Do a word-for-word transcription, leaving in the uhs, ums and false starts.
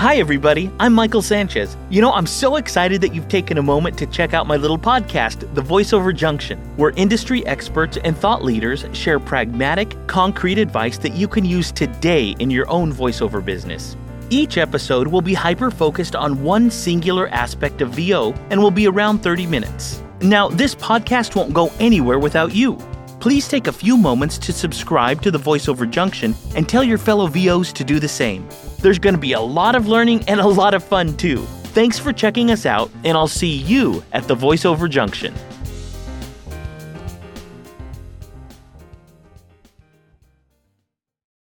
Hi, everybody. I'm Michael Sanchez. You know, I'm so excited that you've taken a moment to check out my little podcast, The VoiceOver Junction, where industry experts and thought leaders share pragmatic, concrete advice that you can use today in your own voiceover business. Each episode will be hyper-focused on one singular aspect of V O and will be around thirty minutes. Now, this podcast won't go anywhere without you. Please take a few moments to subscribe to The VoiceOver Junction and tell your fellow V Os to do the same. There's going to be a lot of learning and a lot of fun too. Thanks for checking us out, and I'll see you at The VoiceOver Junction.